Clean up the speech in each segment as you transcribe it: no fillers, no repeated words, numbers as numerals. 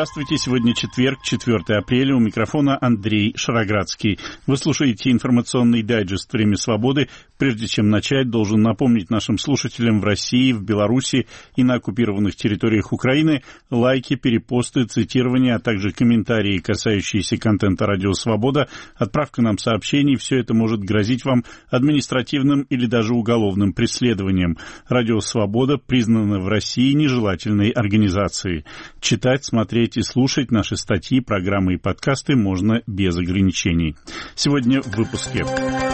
Здравствуйте, сегодня четверг, 4 апреля, у микрофона Андрей Шароградский. Вы слушаете информационный дайджест «Время свободы». Прежде чем начать, должен напомнить нашим слушателям в России, в Беларуси и на оккупированных территориях Украины лайки, перепосты, цитирования, а также комментарии, касающиеся контента «Радио Свобода», отправка нам сообщений, все это может грозить вам административным или даже уголовным преследованием. «Радио Свобода» признано в России нежелательной организацией. Читать, смотреть и слушать наши статьи, программы и подкасты можно без ограничений. Сегодня в выпуске.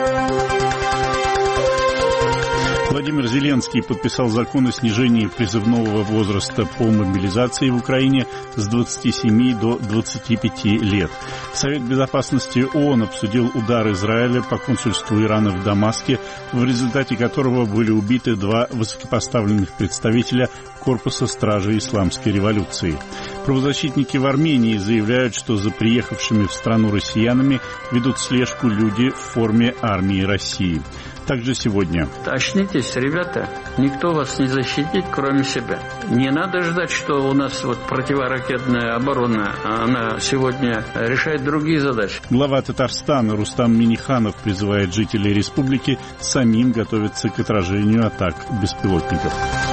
Владимир Зеленский подписал закон о снижении призывного возраста по мобилизации в Украине с 27 до 25 лет. Совет Безопасности ООН обсудил удар Израиля по консульству Ирана в Дамаске, в результате которого были убиты 2 высокопоставленных представителя Корпуса стражей Исламской революции. Правозащитники в Армении заявляют, что за приехавшими в страну россиянами ведут слежку люди в форме армии России. Также сегодня. Очнитесь, ребята, никто вас не защитит, кроме себя. Не надо ждать, что у нас противоракетная оборона, она сегодня решает другие задачи. Глава Татарстана Рустам Минниханов призывает жителей республики самим готовиться к отражению атак беспилотников.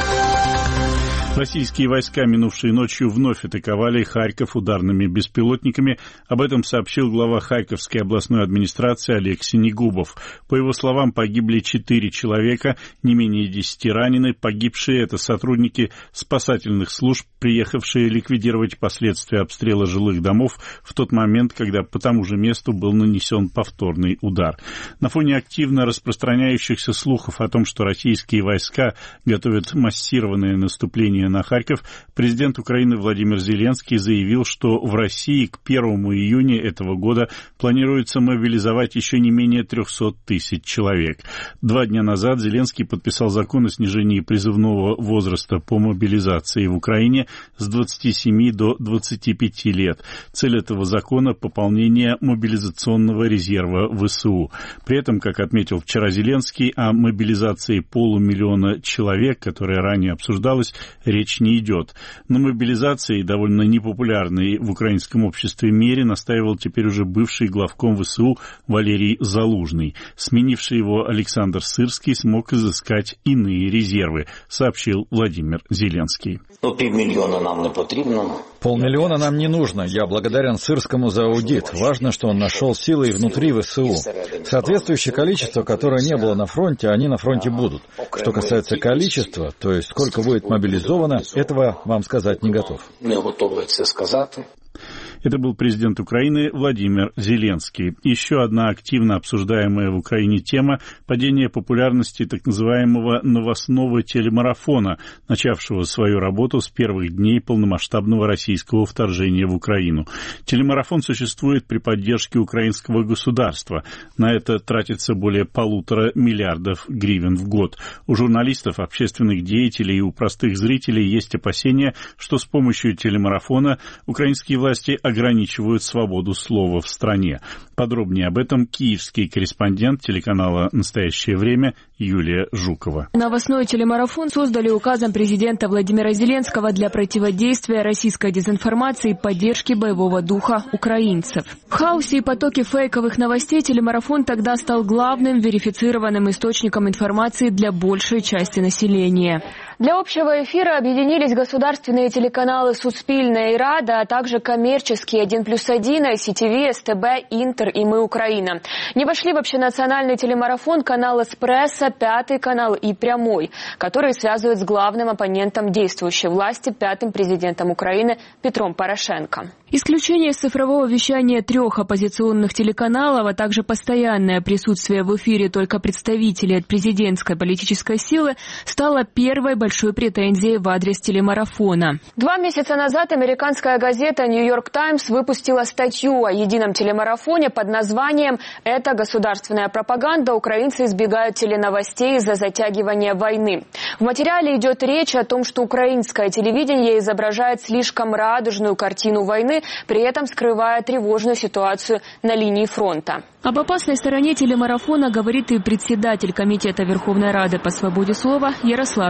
Российские войска минувшей ночью вновь атаковали Харьков ударными беспилотниками. Об этом сообщил глава Харьковской областной администрации Олег Синегубов. По его словам, погибли 4 человека, не менее 10 ранены. Погибшие — это сотрудники спасательных служб, приехавшие ликвидировать последствия обстрела жилых домов в тот момент, когда по тому же месту был нанесен повторный удар. На фоне активно распространяющихся слухов о том, что российские войска готовят массированное наступление на Харьков, президент Украины Владимир Зеленский заявил, что в России к 1 июня этого года планируется мобилизовать еще не менее 300 тысяч человек. 2 дня назад Зеленский подписал закон о снижении призывного возраста по мобилизации в Украине с 27 до 25 лет. Цель этого закона — пополнение мобилизационного резерва ВСУ. При этом, как отметил вчера Зеленский, о мобилизации 500 000 человек, которая ранее обсуждалась, речь не идет. На мобилизации, довольно непопулярной в украинском обществе мере, настаивал теперь уже бывший главком ВСУ Валерий Залужный. Сменивший его Александр Сырский смог изыскать иные резервы, сообщил Владимир Зеленский. 500 000 нам не потрібно. 500 000 нам не нужно. Я благодарен Сырскому за аудит. Важно, что он нашел силы и внутри ВСУ. Соответствующее количество, которое не было на фронте, они на фронте будут. Что касается количества, то есть сколько будет мобилизовано, этого вам сказать не готов. Не готовий це сказати. Это был президент Украины Владимир Зеленский. Еще одна активно обсуждаемая в Украине тема – падение популярности так называемого новостного телемарафона, начавшего свою работу с первых дней полномасштабного российского вторжения в Украину. Телемарафон существует при поддержке украинского государства. На это тратится более 1,5 миллиарда гривен в год. У журналистов, общественных деятелей и у простых зрителей есть опасения, что с помощью телемарафона украинские власти ограничивают свободу слова в стране. Подробнее об этом киевский корреспондент телеканала «Настоящее время» Юлия Жукова. Новостной телемарафон создали указом президента Владимира Зеленского для противодействия российской дезинформации и поддержки боевого духа украинцев. В хаосе и потоке фейковых новостей телемарафон тогда стал главным верифицированным источником информации для большей части населения. Для общего эфира объединились государственные телеканалы «Суспільне» и «Рада», а также коммерческие 1+1, СТВ, СТБ, Интер и «Мы Украина». Не вошли в общенациональный телемарафон канал «Эспрессо», «Пятый канал» и «Прямой», которые связывают с главным оппонентом действующей власти, 5-м президентом Украины Петром Порошенко. Исключение из цифрового вещания 3 оппозиционных телеканалов, а также постоянное присутствие в эфире только представителей от президентской политической силы стало первой большой претензией в адрес телемарафона. 2 месяца назад американская газета «Нью-Йорк Таймс» выпустила статью о едином телемарафоне под названием «Это государственная пропаганда. Украинцы избегают теленовостей из-за затягивания войны». В материале идет речь о том, что украинское телевидение изображает слишком радужную картину войны, при этом скрывая тревожную ситуацию на линии фронта. Об опасной стороне телемарафона говорит и председатель Комитета Верховной Рады по свободе слова Ярослав Юрчишин.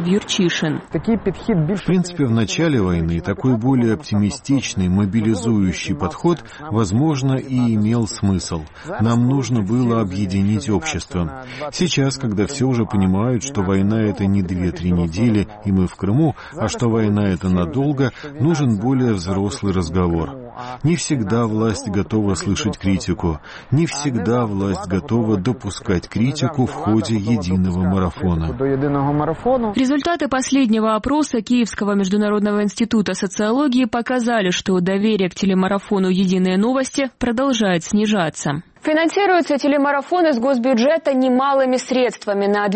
Тишин. В принципе, в начале войны такой более оптимистичный, мобилизующий подход, возможно, и имел смысл. Нам нужно было объединить общество. Сейчас, когда все уже понимают, что война — это не 2-3 недели, и мы в Крыму, а что война — это надолго, нужен более взрослый разговор. Не всегда власть готова слышать критику. Не всегда власть готова допускать критику в ходе единого марафона. Результаты последнего опроса Киевского международного института социологии показали, что доверие к телемарафону «Единые новости» продолжает снижаться. Финансируется телемарафон из госбюджета немалыми средствами. На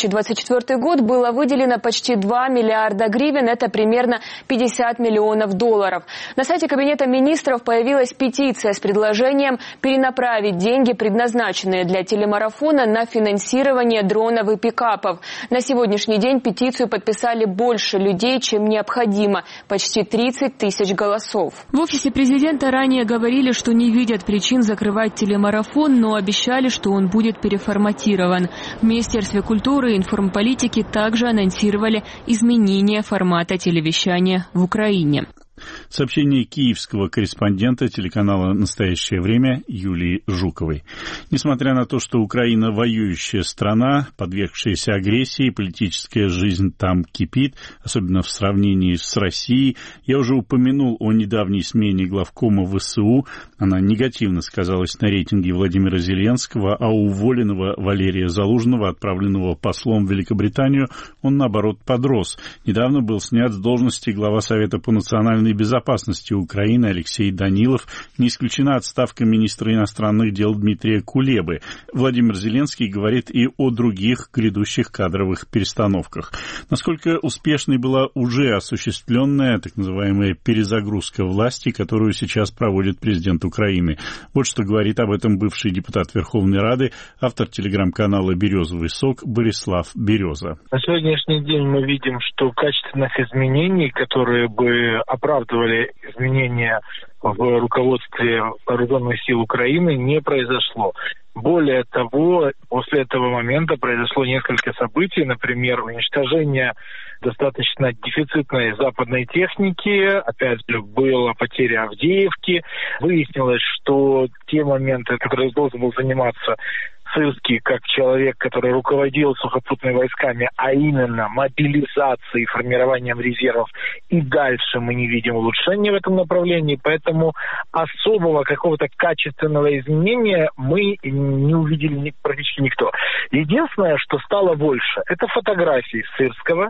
2024 год было выделено почти 2 миллиарда гривен, это примерно 50 миллионов долларов. На сайте Кабинета министров появилась петиция с предложением перенаправить деньги, предназначенные для телемарафона, на финансирование дронов и пикапов. На сегодняшний день петицию подписали больше людей, чем необходимо – почти 30 тысяч голосов. В офисе президента ранее говорили, что не видят причин закрывать телемарафон, но обещали, что он будет переформатирован. В Министерстве культуры и информполитики также анонсировали изменение формата телевещания в Украине. Сообщение киевского корреспондента телеканала «Настоящее время» Юлии Жуковой. Несмотря на то, что Украина воюющая страна, подвергшаяся агрессии, политическая жизнь там кипит, особенно в сравнении с Россией, я уже упомянул о недавней смене главкома ВСУ. Она негативно сказалась на рейтинге Владимира Зеленского, а уволенного Валерия Залужного, отправленного послом в Великобританию, он, наоборот, подрос. Недавно был снят с должности глава Совета по национальной безопасности Украины Алексей Данилов. Не исключена отставка министра иностранных дел Дмитрия Кулебы. Владимир Зеленский говорит и о других грядущих кадровых перестановках. Насколько успешной была уже осуществленная так называемая перезагрузка власти, которую сейчас проводит президент Украины. Вот что говорит об этом бывший депутат Верховной Рады, автор телеграм-канала «Березовый сок» Борислав Береза. На сегодняшний день мы видим, что качественных изменений, которые бы оправдывали изменения в руководстве вооруженных сил Украины, не произошло. Более того, после этого момента произошло несколько событий, например, уничтожение достаточно дефицитной западной техники, опять же, была потеря Авдеевки. Выяснилось, что те моменты, которые должен был заниматься Сырский как человек, который руководил сухопутными войсками, а именно мобилизацией и формированием резервов, и дальше мы не видим улучшения в этом направлении, поэтому особого какого-то качественного изменения мы не увидели практически никто. Единственное, что стало больше, это фотографии Сырского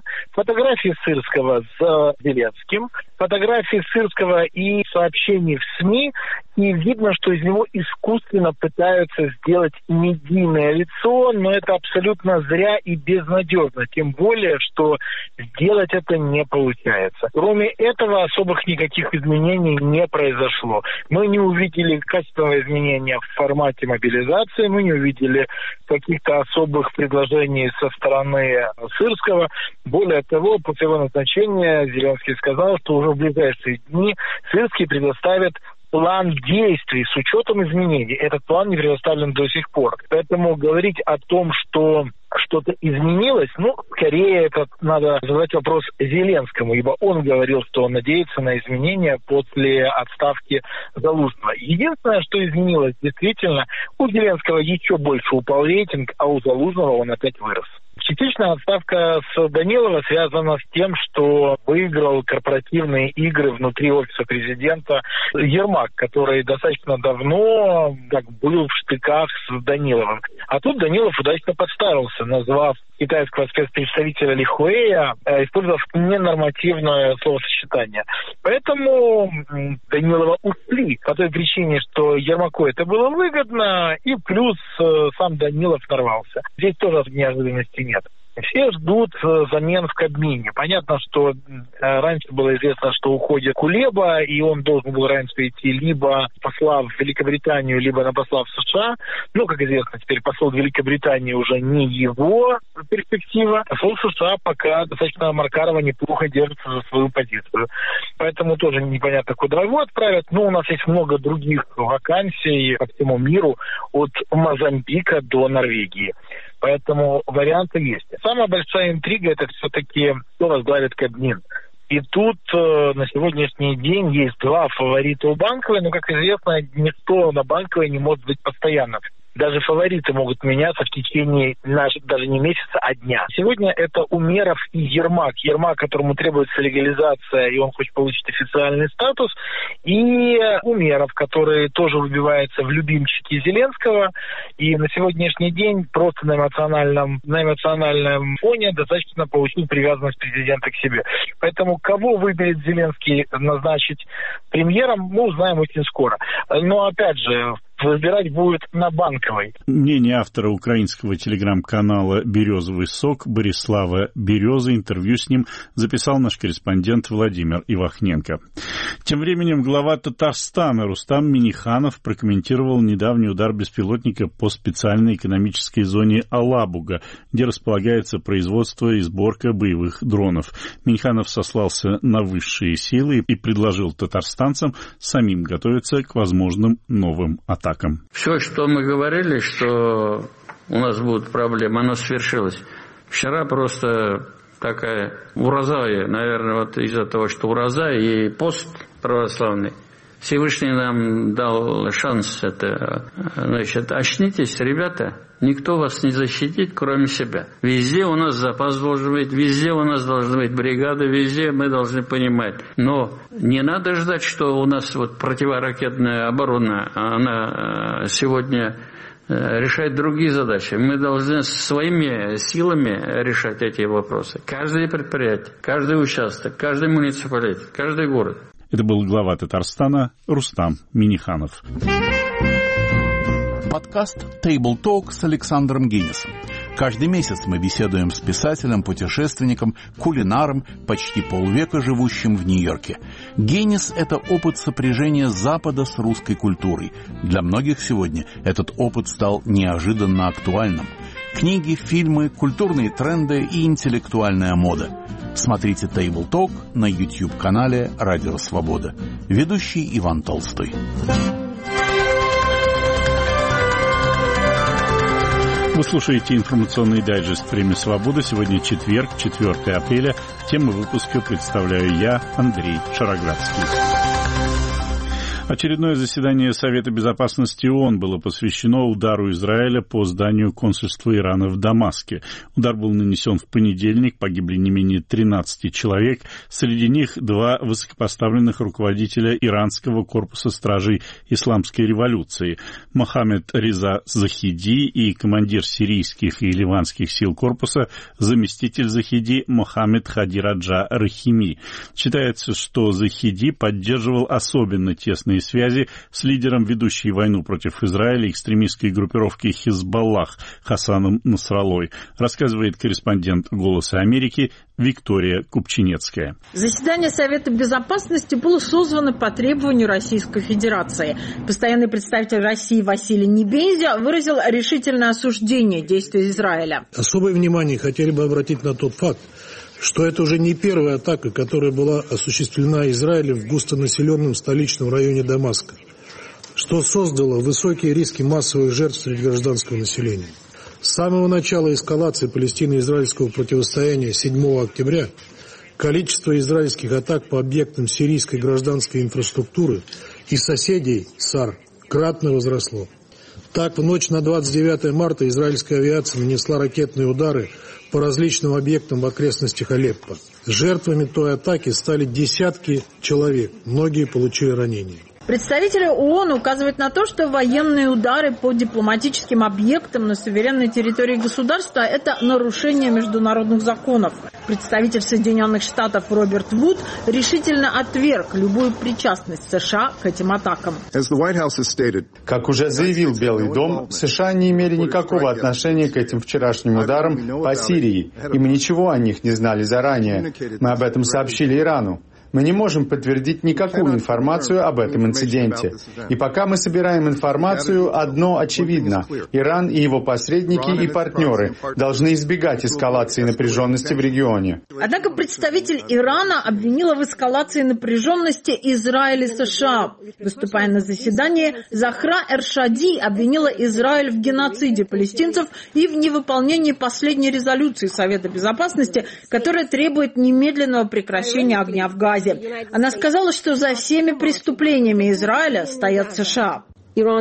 с Зеленским, фотографии Сырского и сообщений в СМИ, и видно, что из него искусственно пытаются сделать медийное лицо, но это абсолютно зря и безнадежно, тем более, что сделать это не получается. Кроме этого, особых никаких изменений не произошло. Мы не увидели качественного изменения в формате мобилизации, мы не увидели каких-то особых предложений со стороны Сырского. Более того, после его назначения Зеленский сказал, что уже в ближайшие дни Сырский предоставит план действий с учетом изменений. Этот план не предоставлен до сих пор. Поэтому говорить о том, что что-то изменилось, скорее это надо задать вопрос Зеленскому, ибо он говорил, что он надеется на изменения после отставки Залужного. Единственное, что изменилось, действительно, у Зеленского еще больше упал рейтинг, а у Залужного он опять вырос. Частичная отставка с Данилова связана с тем, что выиграл корпоративные игры внутри офиса президента Ермак, который достаточно давно был в штыках с Даниловым. А тут Данилов удачно подставился, назвав китайского спецпредставителя Ли Хуэя, использовав ненормативное словосочетание. Поэтому Данилова ушли по той причине, что Ермаку это было выгодно, и плюс сам Данилов нарвался. Здесь тоже неожиданности нет. Все ждут замен в Кабмине. Понятно, что раньше было известно, что уходит Кулеба, и он должен был раньше идти либо посла в Великобританию, либо на посла в США. Как известно, теперь посол в Великобритании уже не его перспектива. Посол США пока достаточно Маркарова неплохо держится за свою позицию. Поэтому тоже непонятно, куда его отправят. Но у нас есть много других вакансий по всему миру, от Мозамбика до Норвегии. Поэтому варианты есть. Самая большая интрига — это все-таки кто возглавит Кабмин. И тут на сегодняшний день есть два фаворита у Банковой, но, как известно, никто на Банковой не может быть постоянным. Даже фавориты могут меняться в течение даже не месяца, а дня. Сегодня это Умеров и Ермак. Ермак, которому требуется легализация, и он хочет получить официальный статус. И Умеров, который тоже выбивается в любимчики Зеленского. И на сегодняшний день просто на эмоциональном фоне достаточно получить привязанность президента к себе. Поэтому кого выберет Зеленский назначить премьером, мы узнаем очень скоро. Но опять же, выбирать будет на Банковой. Мнение автора украинского телеграм-канала «Березовый сок» Борислава Березы. Интервью с ним записал наш корреспондент Владимир Ивахненко. Тем временем глава Татарстана Рустам Минниханов прокомментировал недавний удар беспилотника по специальной экономической зоне Алабуга, где располагается производство и сборка боевых дронов. Минниханов сослался на высшие силы и предложил татарстанцам самим готовиться к возможным новым атакам. Все, что мы говорили, что у нас будут проблемы, оно свершилось. Вчера просто такая ураза, наверное, вот из-за того, что ураза и пост православный, Всевышний нам дал шанс это, значит, очнитесь, ребята, никто вас не защитит, кроме себя. Везде у нас запас должен быть, везде у нас должны быть бригады, везде мы должны понимать. Но не надо ждать, что у нас вот противоракетная оборона, она сегодня решает другие задачи. Мы должны своими силами решать эти вопросы. Каждое предприятие, каждый участок, каждый муниципалитет, каждый город. Это был глава Татарстана Рустам Минниханов. Подкаст Table Talk с Александром Гиннисом. Каждый месяц мы беседуем с писателем, путешественником, кулинаром, почти полвека живущим в Нью-Йорке. Гиннис – это опыт сопряжения Запада с русской культурой. Для многих сегодня этот опыт стал неожиданно актуальным. Книги, фильмы, культурные тренды и интеллектуальная мода. Смотрите Table Talk на YouTube-канале «Радио Свобода». Ведущий Иван Толстой. Вы слушаете информационный дайджест «Время свободы». Сегодня четверг, 4 апреля. Тему выпуска представляю я, Андрей Шароградский. Очередное заседание Совета Безопасности ООН было посвящено удару Израиля по зданию консульства Ирана в Дамаске. Удар был нанесен в понедельник, погибли не менее 13 человек, среди них 2 высокопоставленных руководителя иранского корпуса стражей Исламской революции – Мохаммед Реза Захиди и командир сирийских и ливанских сил корпуса, заместитель Захиди Мохаммед Хади Раджа Рахими. Считается, что Захиди поддерживал особенно тесные связи с лидером ведущей войну против Израиля экстремистской группировки Хизбаллах Хасаном Насраллой, рассказывает корреспондент «Голоса Америки» Виктория Купчинецкая. Заседание Совета Безопасности было созвано по требованию Российской Федерации. Постоянный представитель России Василий Небензя выразил решительное осуждение действий Израиля. Особое внимание хотели бы обратить на тот факт, что это уже не первая атака, которая была осуществлена Израилем в густонаселенном столичном районе Дамаска, что создало высокие риски массовых жертв среди гражданского населения. С самого начала эскалации палестино-израильского противостояния 7 октября количество израильских атак по объектам сирийской гражданской инфраструктуры и соседей САР кратно возросло. Так, в ночь на 29 марта израильская авиация нанесла ракетные удары по различным объектам в окрестностях Алеппо. Жертвами той атаки стали десятки человек, многие получили ранения. Представители ООН указывают на то, что военные удары по дипломатическим объектам на суверенной территории государства – это нарушение международных законов. Представитель Соединенных Штатов Роберт Вуд решительно отверг любую причастность США к этим атакам. Как уже заявил Белый дом, США не имели никакого отношения к этим вчерашним ударам по Сирии, и мы ничего о них не знали заранее. Мы об этом сообщили Ирану. Мы не можем подтвердить никакую информацию об этом инциденте. И пока мы собираем информацию, одно очевидно. Иран и его посредники и партнеры должны избегать эскалации напряженности в регионе. Однако представитель Ирана обвинила в эскалации напряженности Израиль и США. Выступая на заседании, Захра Эршади обвинила Израиль в геноциде палестинцев и в невыполнении последней резолюции Совета Безопасности, которая требует немедленного прекращения огня в Газе. Она сказала, что за всеми преступлениями Израиля стоят США. Иран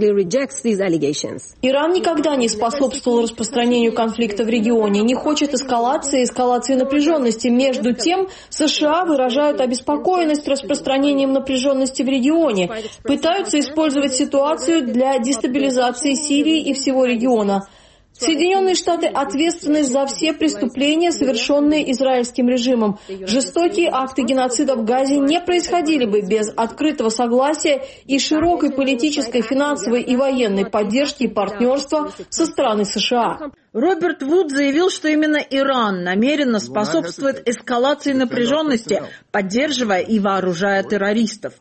никогда не способствовал распространению конфликта в регионе, не хочет эскалации напряженности. Между тем, США выражают обеспокоенность распространением напряженности в регионе, пытаются использовать ситуацию для дестабилизации Сирии и всего региона. Соединенные Штаты ответственны за все преступления, совершенные израильским режимом. Жестокие акты геноцида в Газе не происходили бы без открытого согласия и широкой политической, финансовой и военной поддержки и партнерства со стороны США. Роберт Вуд заявил, что именно Иран намеренно способствует эскалации напряженности, поддерживая и вооружая террористов.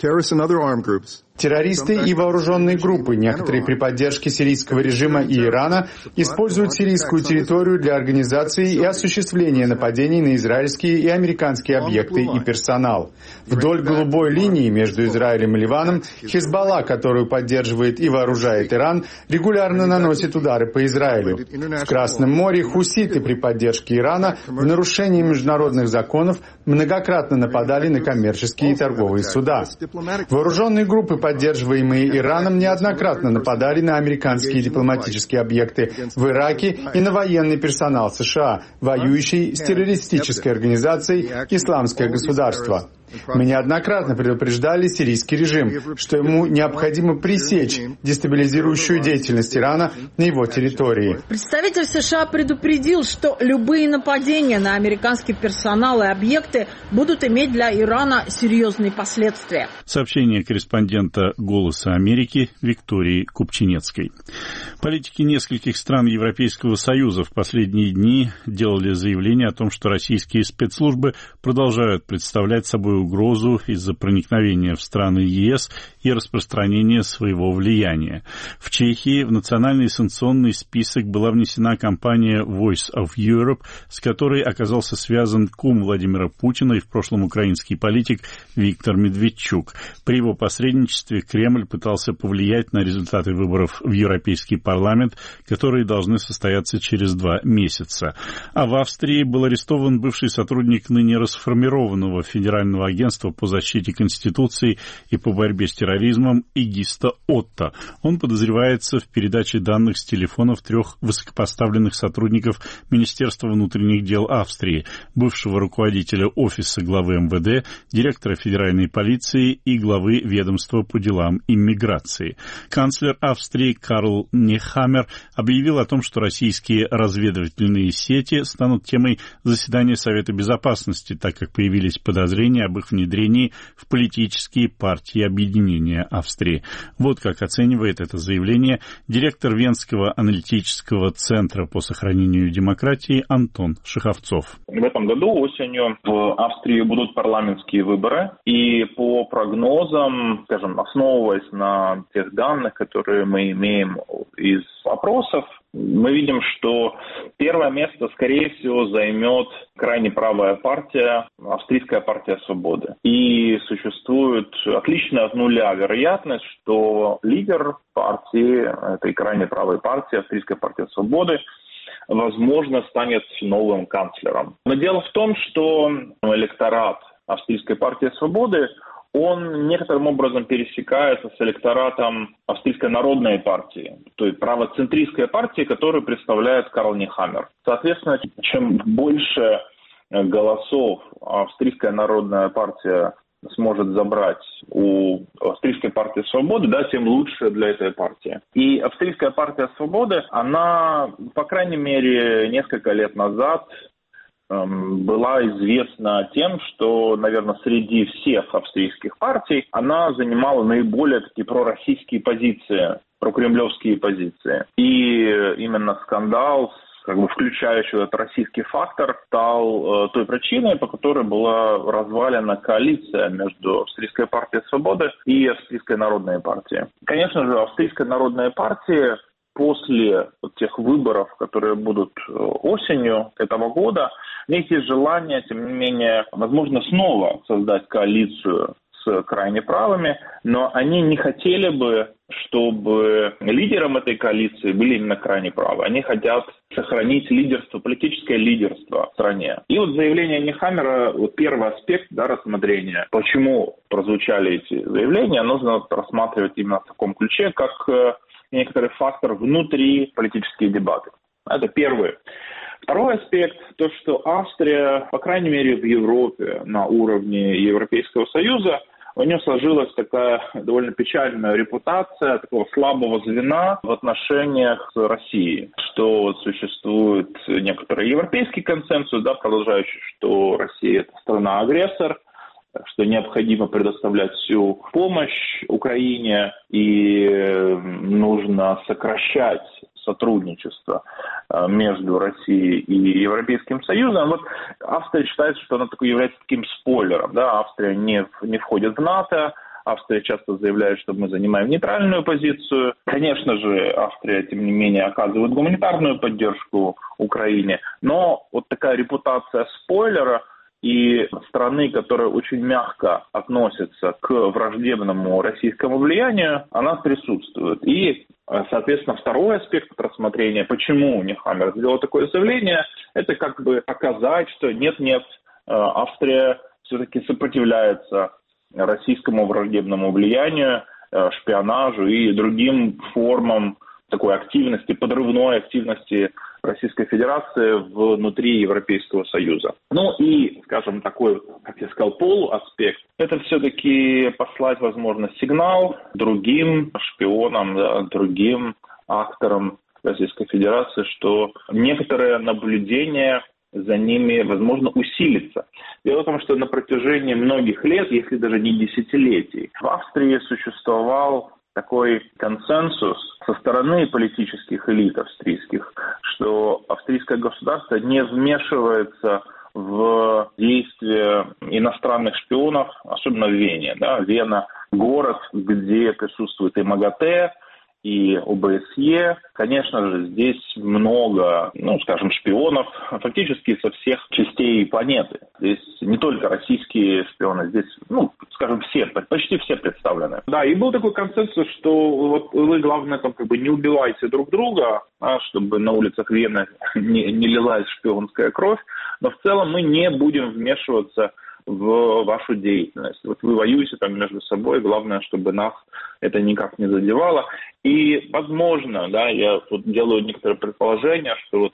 Террористы и вооруженные группы, некоторые при поддержке сирийского режима и Ирана, используют сирийскую территорию для организации и осуществления нападений на израильские и американские объекты и персонал. Вдоль голубой линии между Израилем и Ливаном Хизбалла, которую поддерживает и вооружает Иран, регулярно наносит удары по Израилю. В Красном море хуситы при поддержке Ирана в нарушении международных законов многократно нападали на коммерческие и торговые суда. Вооруженные группы, поддерживаемые Ираном, неоднократно нападали на американские дипломатические объекты в Ираке и на военный персонал США, воюющий с террористической организацией «Исламское государство». Мы неоднократно предупреждали сирийский режим, что ему необходимо пресечь дестабилизирующую деятельность Ирана на его территории. Представитель США предупредил, что любые нападения на американский персонал и объекты будут иметь для Ирана серьезные последствия. Сообщение корреспондента «Голоса Америки» Виктории Купчинецкой. Политики нескольких стран Европейского Союза в последние дни делали заявление о том, что российские спецслужбы продолжают представлять собой угрозу из-за проникновения в страны ЕС и распространения своего влияния. В Чехии в национальный санкционный список была внесена компания Voice of Europe, с которой оказался связан кум Владимира Путина и в прошлом украинский политик Виктор Медведчук. При его посредничестве Кремль пытался повлиять на результаты выборов в Европейский парламент, которые должны состояться через 2 месяца. А в Австрии был арестован бывший сотрудник ныне расформированного федерального агентства по защите Конституции и по борьбе с терроризмом Игисто Отто. Он подозревается в передаче данных с телефонов 3 высокопоставленных сотрудников Министерства внутренних дел Австрии, бывшего руководителя офиса главы МВД, директора федеральной полиции и главы ведомства по делам иммиграции. Канцлер Австрии Карл Нехаммер объявил о том, что российские разведывательные сети станут темой заседания Совета Безопасности, так как появились подозрения об их внедрении в политические партии объединения Австрии. Вот как оценивает это заявление директор Венского аналитического центра по сохранению демократии Антон Шеховцов. В этом году осенью в Австрии будут парламентские выборы, и по прогнозам, скажем, основываясь на тех данных, которые мы имеем из опросов, мы видим, что первое место, скорее всего, займет крайне правая партия, Австрийская партия свободы. И существует отличная от нуля вероятность, что лидер партии, этой крайне правой партии, Австрийская партия свободы, возможно, станет новым канцлером. Но дело в том, что электорат Австрийской партии свободы, он некоторым образом пересекается с электоратом Австрийской народной партии, то есть правоцентристской партии, которую представляет Карл Нехаммер. Соответственно, чем больше голосов Австрийская народная партия сможет забрать у Австрийской партии свободы, да, тем лучше для этой партии. И Австрийская партия свободы, она, по крайней мере, несколько лет назад была известна тем, что, наверное, среди всех австрийских партий она занимала наиболее такие пророссийские позиции, прокремлевские позиции. И именно скандал включающий этот российский фактор, стал той причиной, по которой была развалена коалиция между Австрийской партией свободы и Австрийской народной партией. Конечно же, Австрийская народная партия после тех выборов, которые будут осенью этого года, у них есть желание, тем не менее, возможно, снова создать коалицию с крайне правыми, но они не хотели бы, чтобы лидером этой коалиции были именно крайне правые. Они хотят сохранить лидерство, политическое лидерство в стране. И вот заявление Нехаммера, первый аспект рассмотрения, почему прозвучали эти заявления, нужно рассматривать именно в таком ключе, как некоторый фактор внутри политических дебатов. Это первый. Второй аспект, то, что Австрия, по крайней мере в Европе, на уровне Европейского Союза, у нее сложилась такая довольно печальная репутация такого слабого звена в отношениях с Россией. Что существует некоторый европейский консенсус, продолжающий, что Россия – это страна-агрессор, что необходимо предоставлять всю помощь Украине и нужно сокращать сотрудничество между Россией и Европейским Союзом. Вот Австрия считает, что она является таким спойлером. Австрия не входит в НАТО, Австрия часто заявляет, что мы занимаем нейтральную позицию. Конечно же, Австрия, тем не менее, оказывает гуманитарную поддержку Украине. Но вот такая репутация спойлера и страны, которая очень мягко относится к враждебному российскому влиянию, она присутствует. И, соответственно, второй аспект рассмотрения, почему Нехаммер сделал такое заявление, это показать, что нет-нет, Австрия все-таки сопротивляется российскому враждебному влиянию, шпионажу и другим формам такой активности, подрывной активности Российской Федерации внутри Европейского Союза. И, скажем, такой, как я сказал, полуаспект, это все-таки послать, возможно, сигнал другим шпионам, другим акторам Российской Федерации, что некоторое наблюдение за ними, возможно, усилится. Дело в том, что на протяжении многих лет, если даже не десятилетий, в Австрии существовал такой консенсус со стороны политических элит австрийских, что австрийское государство не вмешивается в действия иностранных шпионов, особенно в Вене. Вена – город, где присутствует и МАГАТЭ, и ОБСЕ. Конечно же, здесь много, шпионов фактически со всех частей планеты. Здесь не только российские шпионы, здесь, почти все представлены. И был такой консенсус, что вы, главное, не убивайте друг друга, чтобы на улицах Вены не лилась шпионская кровь, но в целом мы не будем вмешиваться в вашу деятельность. Вы воюете между собой, главное, чтобы нас это никак не задевало. И, возможно, я делаю некоторые предположения, что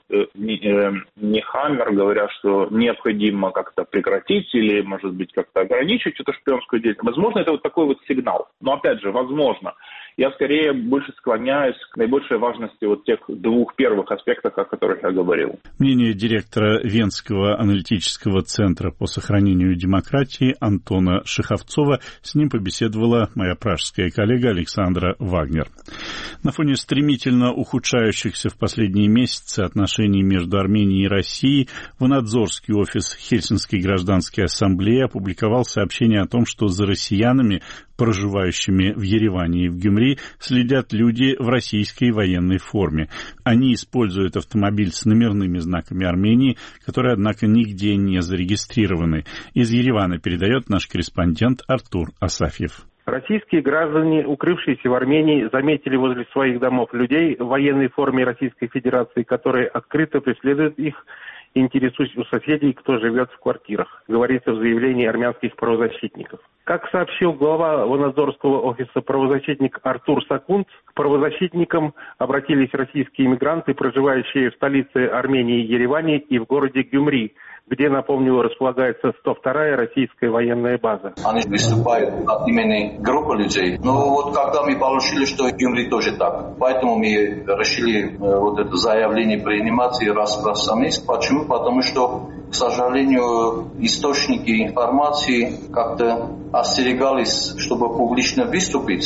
Нехаммер, говоря, что необходимо как-то прекратить или, может быть, как-то ограничить эту шпионскую деятельность, возможно, это такой сигнал. Но, опять же, возможно. Я скорее больше склоняюсь к наибольшей важности тех двух первых аспектов, о которых я говорил. Мнение директора Венского аналитического центра по сохранению демократии Антона Шеховцова. С ним побеседовала моя пражская коллега Александра Вагнер. На фоне стремительно ухудшающихся в последние месяцы отношений между Арменией и Россией, Ванадзорский офис Хельсинской гражданской ассамблеи опубликовал сообщение о том, что за россиянами, проживающими в Ереване и в Гюмри, следят люди в российской военной форме. Они используют автомобиль с номерными знаками Армении, которые, однако, нигде не зарегистрированы. Из Еревана передает наш корреспондент Артур Асафьев. Российские граждане, укрывшиеся в Армении, заметили возле своих домов людей в военной форме Российской Федерации, которые открыто преследуют их, интересуясь у соседей, кто живет в квартирах, говорится в заявлении армянских правозащитников. Как сообщил глава Ванадзорского офиса правозащитник Артур Сакунц, к правозащитникам обратились российские иммигранты, проживающие в столице Армении Ереване и в городе Гюмри, где, напомню, располагается 102-я российская военная база. Они выступают от имени группы людей. Когда мы получили, что в Гюмри тоже так, поэтому мы решили это заявление принимать и распространить. Почему? Потому что, к сожалению, источники информации как-то остерегались, чтобы публично выступить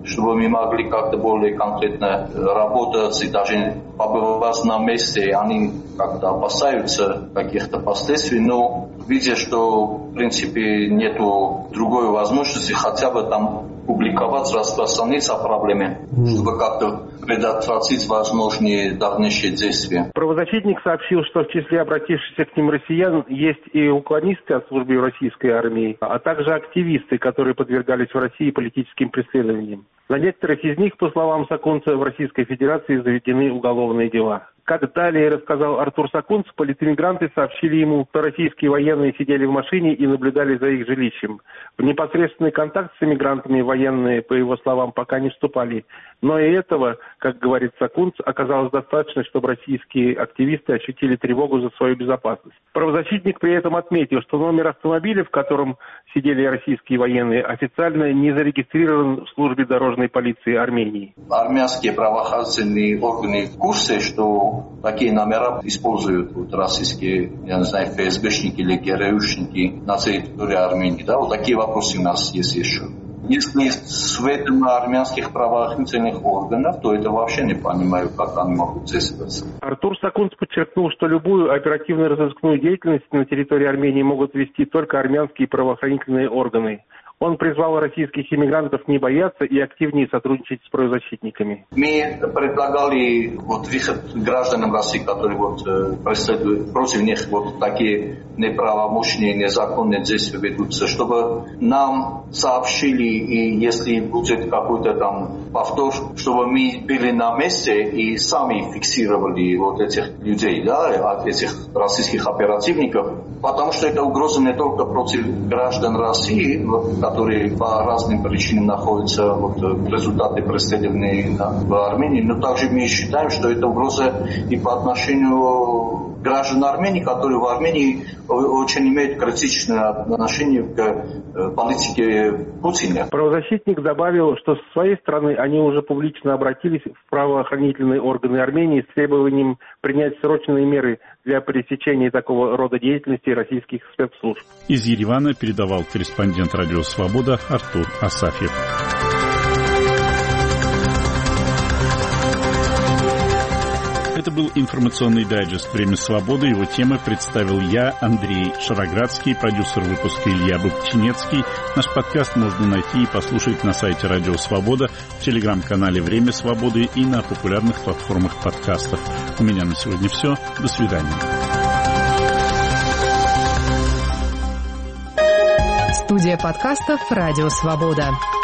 чтобы мы могли как-то более конкретно работать и даже побывать на месте. Они как-то опасаются каких-то последствий, но видя, что в принципе нету другой возможности хотя бы там публиковать, распространить о проблеме, чтобы как-то предотвратить возможные дальнейшие действия. Правозащитник сообщил, что в числе обратившихся к ним россиян есть и уклонисты от службы российской армии, а также активисты, которые подвергались в России политическим преследованиям. На некоторых из них, по словам Сакунца, в Российской Федерации заведены уголовные дела. Как далее рассказал Артур Сакунц, политэмигранты сообщили ему, что российские военные сидели в машине и наблюдали за их жилищем. В непосредственный контакт с эмигрантами военные, по его словам, пока не вступали. Но и этого, как говорит Сакунц, оказалось достаточно, чтобы российские активисты ощутили тревогу за свою безопасность. Правозащитник при этом отметил, что номер автомобиля, в котором сидели российские военные, официально не зарегистрирован в службе дорожной полиции Армении. Армянские правоохранительные органы в курсе, что такие номера используют российские, я не знаю, ФСБшники или ГРУшники на территории Армении. Да? Вот такие вопросы у нас есть еще. Если сведения армянских правоохранительных органов, то это вообще не понимаю, как они могут действовать. Артур Сакунц подчеркнул, что любую оперативно-розыскную деятельность на территории Армении могут вести только армянские правоохранительные органы. Он призвал российских иммигрантов не бояться и активнее сотрудничать с правозащитниками. Мы предлагали выход гражданам России, которые преследуют против них такие неправомочные, незаконные действия ведутся, чтобы нам сообщили, и если будет какой-то там повтор, чтобы мы были на месте и сами фиксировали этих людей, да, этих российских оперативников, потому что это угроза не только против граждан России, которые по разным причинам находятся в результате преследования в Армении, но также мы считаем, что это угроза и по отношению граждан Армении, которые в Армении очень имеют критичное отношение к политике Путина. Правозащитник добавил, что с своей стороны они уже публично обратились в правоохранительные органы Армении с требованием принять срочные меры для пресечения такого рода деятельности российских спецслужб. Из Еревана передавал корреспондент «Радио Свобода» Артур Асафьев. Это был информационный дайджест «Время свободы». Его темы представил я, Андрей Шароградский, продюсер выпуска Илья Бабчинецкий. Наш подкаст можно найти и послушать на сайте «Радио Свобода», в телеграм-канале «Время свободы» и на популярных платформах подкастов. У меня на сегодня все. До свидания. Студия подкастов «Радио Свобода».